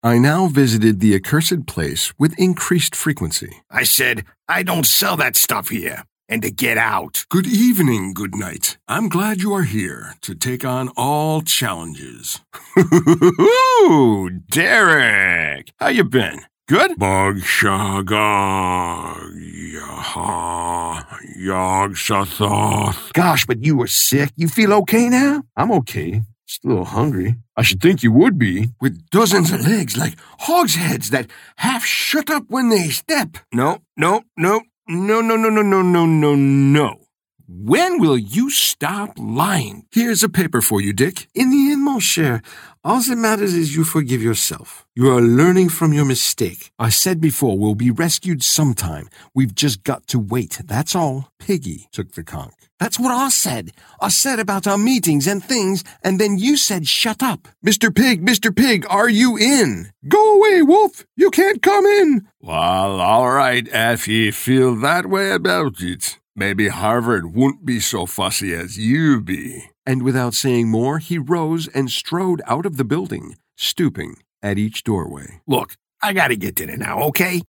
I now visited the accursed place with increased frequency. I said, I don't sell that stuff here. And to get out. Good evening, good night. I'm glad you are here to take on all challenges. Ooh, Derek. How you been? Good? Bog shaga yog sathoth. Gosh, but you were sick. You feel okay now? I'm okay. Just a little hungry. I should think you would be. With dozens of legs like hogsheads that half shut up when they step. No. When will you stop lying? Here's a paper for you, Dick. In the end, mon cher, all that matters is you forgive yourself. You are learning from your mistake. I said before, we'll be rescued sometime. We've just got to wait, that's all. Piggy took the conch. That's what I said. I said about our meetings and things, and then you said shut up. Mr. Pig, are you in? Go away, Wolf. You can't come in. Well, all right, if ye feel that way about it. Maybe Harvard won't be so fussy as you be. And without saying more, he rose and strode out of the building, stooping at each doorway. Look, I gotta get dinner now, okay?